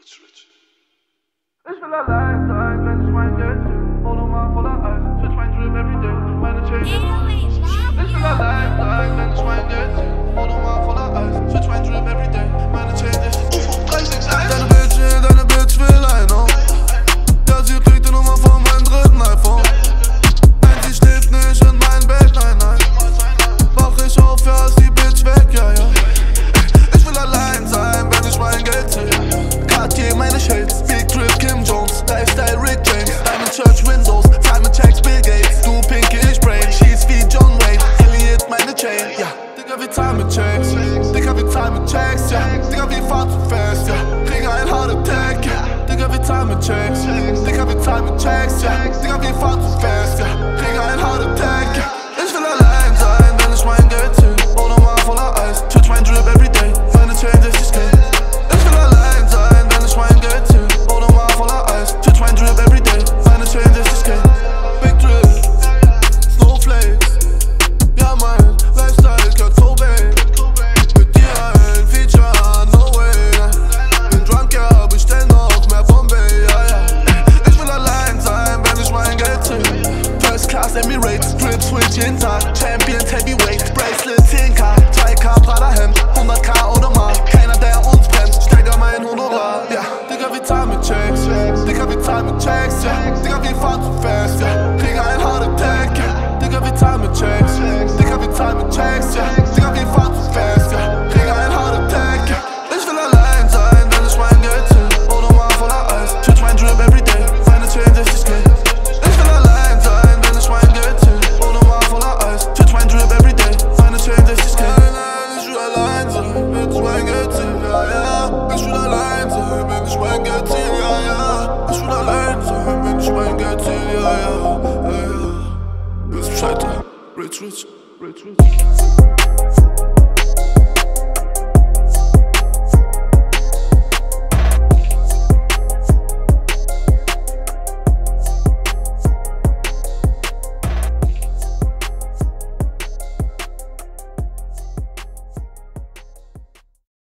Ich will allein sein, wenn ich mein Geld sehe. Automat voller Eis, switch mein Drip everyday. Meine Chain ist. Ich will allein sein, wenn ich mein Geld sehe. Automat voller Eis, switch mein Drip everyday. Meine Chain ist. 361. Deine Bitch will ein auf. Ja, sie kriegt die Nummer von meinem dritten iPhone. Nein, sie schläft nicht in mein Bett, nein, nein. Wach ich auf, ja, ist die Bitch weg, ja, ja. Ich will allein sein, wenn ich mein Geld sehe. Cartier, meine Shades, Big Drip, Kim Jones, Lifestyle, Rick James, Diamond Church, Windows, Simon Checks, Bill Gates, du Pinky, ich Brain, schieß wie John Wayne, Elliot, meine Chain, ja. Digga, wir zahlen mit Checks, Digga, wir zahlen mit Checks, ja. Digga, wir fahren zu fest, ja. Kriege ein Heart Attack, ja. Digga, wir zahlen mit Checks, Digga, wir zahlen mit Checks, ja. Digga, wir fahren zu fest, ja. Kriege ein Heart Attack, ja. Ich will allein sein, wenn ich mein Geld sehe. Automat voller Eis, switch mein Drip everyday, meine Chain 60K. Ich will allein sein, wenn ich mein Geld sehe. Automat voller Eis, switch mein Drip everyday, meine Chain 60K. Big Drip, Snowflakes, ja mein Lifestyle, Kurt Cobain. Mit dir ein Feature, no way. Bin drunk, ja, bestell noch mehr Bombay, ja, ja. Ich will allein sein, wenn ich mein Geld sehe. First Class Emirates, Drip Switch jeden Tag, Champions Heavyweight, Bracelet 10K, 2K Prada Hemd, 100K Automat, keiner der uns bremst, steigert mein Honorar, ja. Digga, wir zahlen mit Checks, Digga, wir zahlen mit Checks, ja. Digga, wir fahren zu fest, ja. Kriege ein Heart Attack, ja. Digga, wir zahlen mit Checks, Digga, wir zahlen mit Checks, ja. Digga, wir fahren zu fest, ja. Kriege ein Heart Attack, ja. Ich will allein sein, wenn ich mein Geld sehe. Automat voller Eis, switch mein Drip everyday, meine Chain 60K. Ich will allein sein, wenn ich mein Geld sehe. Automat voller Eis, switch mein Drip everyday, meine Chain 60K. Nein, ich will allein sein, wenn ich mein Geld sehe, ja, ja. Ich will allein sein, wenn ich mein Geld sehe, ja, ja. Ich will allein sein, wenn ich mein Geld sehe, ja, ja, ja, ja. Willst Bescheid, Rich, rich, rich, rich.